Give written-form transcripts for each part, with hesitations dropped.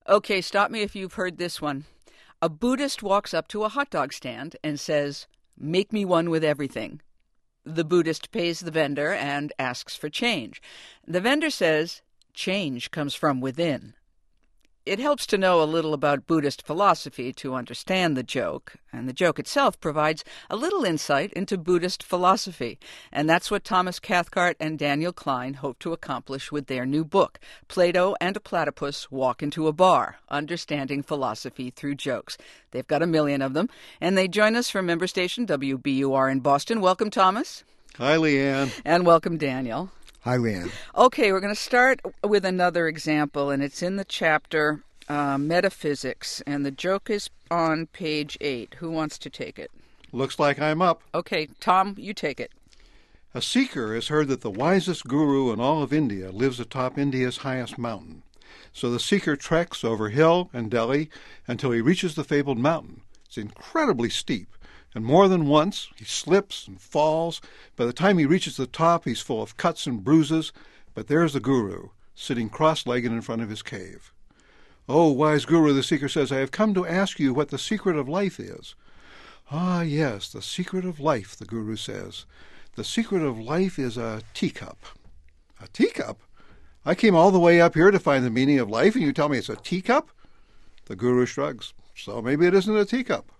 Okay, stop me if you've heard this one. A Buddhist walks up to a hot dog stand and says, "Make me one with everything." The Buddhist pays the vendor and asks for change. The vendor says, "Change comes from within." It helps to know a little about Buddhist philosophy to understand the joke, and the joke itself provides a little insight into Buddhist philosophy. And that's what Thomas Cathcart and Daniel Klein hope to accomplish with their new book, Plato and a Platypus Walk into a Bar, Understanding Philosophy Through Jokes. They've got 1 million of them, and they join us from member station WBUR in Boston. Welcome, Thomas. Hi, Leanne. And welcome, Daniel. Hi, Leanne. Okay, we're going to start with another example, and it's in the chapter Metaphysics, and the joke is on page 8. Who wants to take it? Looks like I'm up. Okay, Tom, you take it. A seeker has heard that the wisest guru in all of India lives atop India's highest mountain. So the seeker treks over hill and Delhi until he reaches the fabled mountain. It's incredibly steep, and more than once he slips and falls. By the time he reaches the top, he's full of cuts and bruises, but there's the guru, sitting cross-legged in front of his cave. "Oh, wise guru," the seeker says, "I have come to ask you what the secret of life is." "Ah, yes, the secret of life," the guru says. "The secret of life is a teacup." "A teacup? I came all the way up here to find the meaning of life, and you tell me it's a teacup?" The guru shrugs. "So maybe it isn't a teacup."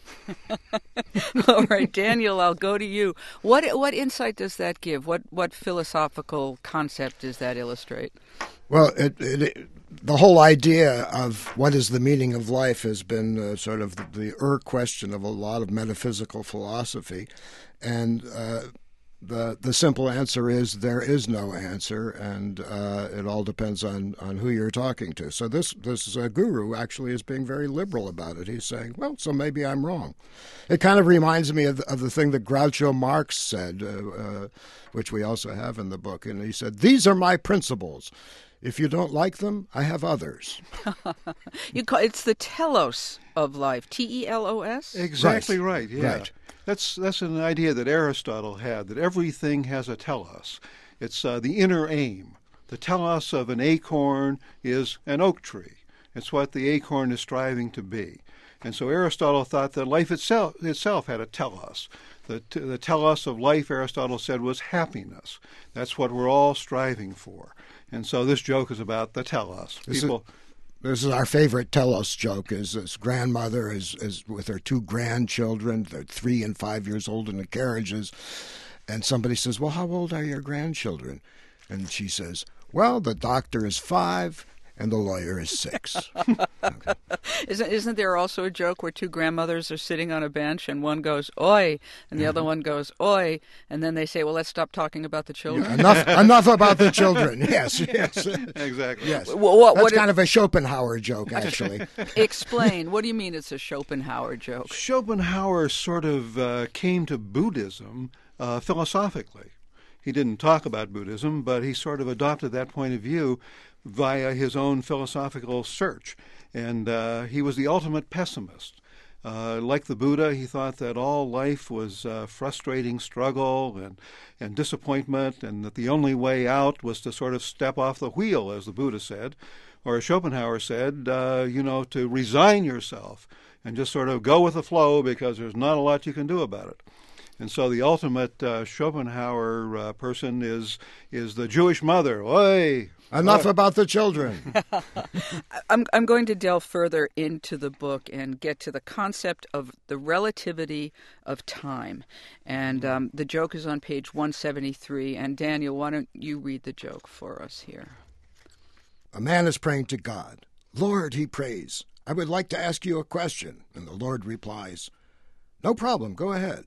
All right, Daniel, I'll go to you. What insight does that give? What philosophical concept does that illustrate? Well, the whole idea of what is the meaning of life has been sort of the question of a lot of metaphysical philosophy. And the simple answer is there is no answer, and it all depends on who you're talking to. So this guru actually is being very liberal about it. He's saying, well, so maybe I'm wrong. It kind of reminds me of the thing that Groucho Marx said, which we also have in the book. And he said, "These are my principles. If you don't like them, I have others." It's the telos of life, T-E-L-O-S? Exactly right, yeah. Right. That's an idea that Aristotle had, that everything has a telos. It's the inner aim. The telos of an acorn is an oak tree. It's what the acorn is striving to be. And so Aristotle thought that life itself had a telos. The telos of life, Aristotle said, was happiness. That's what we're all striving for. And so this joke is about the telos. This is our favorite telos joke. Is this grandmother is with her 2 grandchildren. They're 3 and 5 years old in the carriages. And somebody says, "Well, how old are your grandchildren?" And she says, "Well, the doctor is 5 and the lawyer is 6. Okay. Isn't there also a joke where 2 grandmothers are sitting on a bench and one goes, "Oi," and the other one goes, "Oi," and then they say, "Well, let's stop talking about the children." Enough about the children. Yes. Exactly. Yes. That's kind of a Schopenhauer joke, actually. Explain. What do you mean it's a Schopenhauer joke? Schopenhauer sort of came to Buddhism philosophically. He didn't talk about Buddhism, but he sort of adopted that point of view via his own philosophical search. And he was the ultimate pessimist. Like the Buddha, he thought that all life was frustrating struggle and disappointment, and that the only way out was to sort of step off the wheel, as the Buddha said. Or as Schopenhauer said, to resign yourself and just sort of go with the flow because there's not a lot you can do about it. And so the ultimate Schopenhauer person is the Jewish mother. Oi! Enough about the children. I'm going to delve further into the book and get to the concept of the relativity of time. And the joke is on page 173. And Daniel, why don't you read the joke for us here? A man is praying to God. "Lord," he prays, "I would like to ask you a question." And the Lord replies, "No problem, go ahead."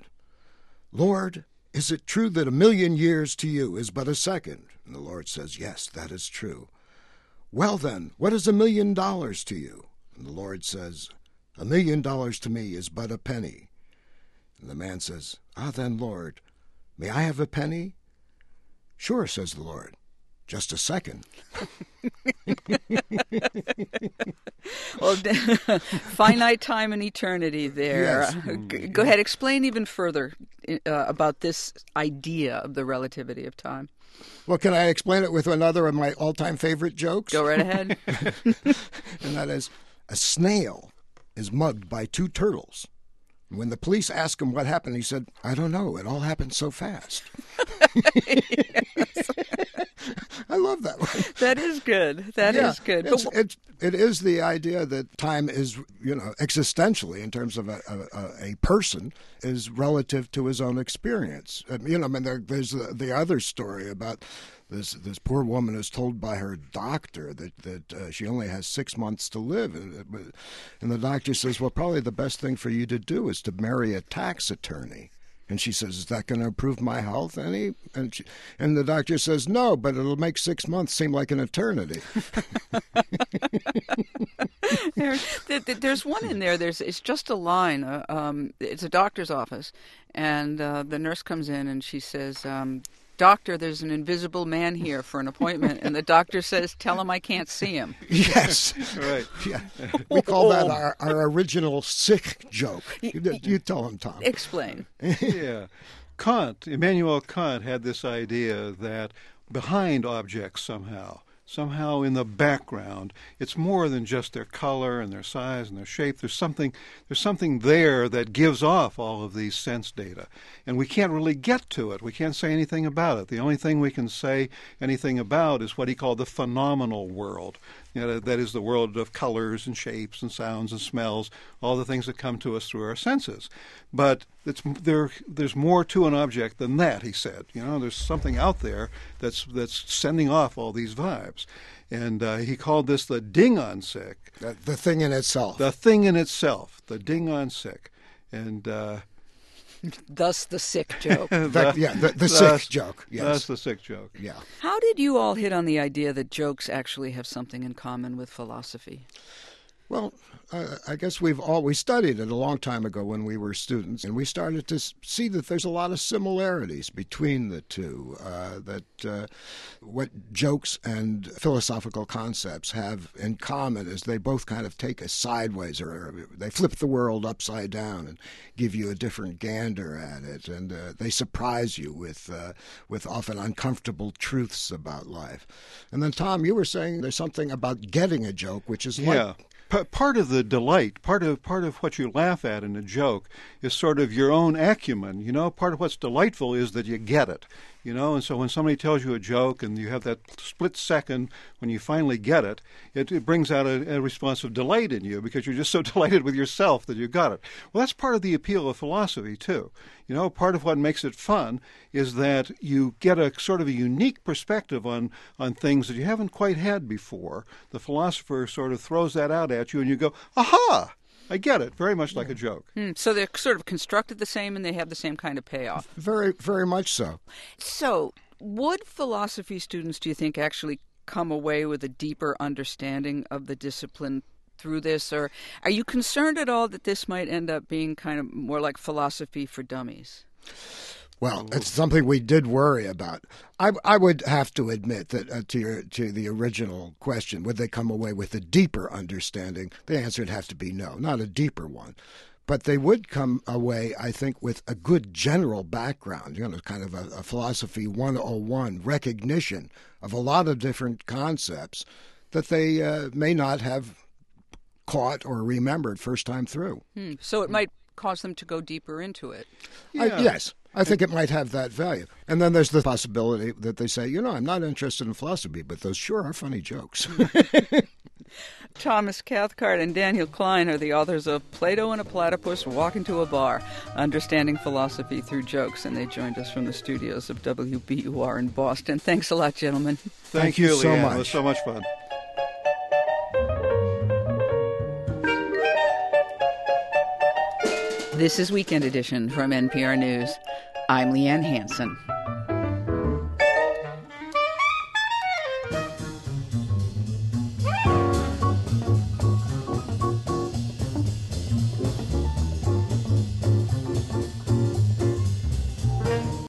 "Lord, is it true that 1,000,000 years to you is but a second?" And the Lord says, "Yes, that is true." "Well then, what is $1,000,000 to you?" And the Lord says, $1,000,000 to me is but a penny." And the man says, "Ah, then, Lord, may I have a penny?" "Sure," says the Lord. "Just a second." Well, finite time and eternity there. Yes. Go ahead, explain even further about this idea of the relativity of time? Well, can I explain it with another of my all-time favorite jokes? Go right ahead. And that is, a snail is mugged by two turtles. When the police asked him what happened, he said, "I don't know. It all happened so fast." I love that one. That is good. That is good. It is the idea that time is, existentially, in terms of a person, is relative to his own experience. There's the other story about this poor woman is told by her doctor that she only has 6 months to live, and the doctor says, "Well, probably the best thing for you to do is to marry a tax attorney." And she says, "Is that going to improve my health any?" And the doctor says, "No, but it'll make 6 months seem like an eternity." There's one in there. It's just a line. It's a doctor's office, and the nurse comes in and she says, "Doctor, there's an invisible man here for an appointment." And the doctor says, "Tell him I can't see him." Yes. Right. Yeah. We call that our original sick joke. You tell him, Tom. Explain. Yeah. Immanuel Kant had this idea that behind objects somehow in the background, it's more than just their color and their size and their shape. There's something there that gives off all of these sense data. And we can't really get to it. We can't say anything about it. The only thing we can say anything about is what he called the phenomenal world. That is the world of colors and shapes and sounds and smells, all the things that come to us through our senses. But there's more to an object than that, he said. There's something out there that's sending off all these vibes. And he called this the Ding-on-Sick. The thing in itself. The thing in itself, the Ding-on-Sick. And thus the sick joke. the sick joke. Yes. That's the sick joke. Yeah. How did you all hit on the idea that jokes actually have something in common with philosophy? Well, I guess we studied it a long time ago when we were students, and we started to see that there's a lot of similarities between the two, what jokes and philosophical concepts have in common is they both kind of take us sideways, or they flip the world upside down and give you a different gander at it, and they surprise you with often uncomfortable truths about life. And then, Tom, you were saying there's something about getting a joke, which is like... Part of the delight, part of what you laugh at in a joke is sort of your own acumen. Part of what's delightful is that you get it. And so when somebody tells you a joke and you have that split second when you finally get it, it brings out a response of delight in you because you're just so delighted with yourself that you got it. Well, that's part of the appeal of philosophy, too. Part of what makes it fun is that you get a sort of a unique perspective on things that you haven't quite had before. The philosopher sort of throws that out at you and you go, aha! I get it. Very much like a joke. So they're sort of constructed the same and they have the same kind of payoff. Very, very much so. So would philosophy students, do you think, actually come away with a deeper understanding of the discipline through this? Or are you concerned at all that this might end up being kind of more like philosophy for dummies? Well, it's something we did worry about. I would have to admit that to the original question, would they come away with a deeper understanding? The answer would have to be no, not a deeper one. But they would come away, I think, with a good general background, kind of a philosophy 101, recognition of a lot of different concepts that they may not have caught or remembered first time through. So it might cause them to go deeper into it. Yes. I think it might have that value. And then there's the possibility that they say, I'm not interested in philosophy, but those sure are funny jokes. Thomas Cathcart and Daniel Klein are the authors of Plato and a Platypus Walk into a Bar, Understanding Philosophy Through Jokes, and they joined us from the studios of WBUR in Boston. Thanks a lot, gentlemen. Thank you, so Leanne. much. It was so much fun. This is Weekend Edition from NPR News. I'm Leanne Hansen.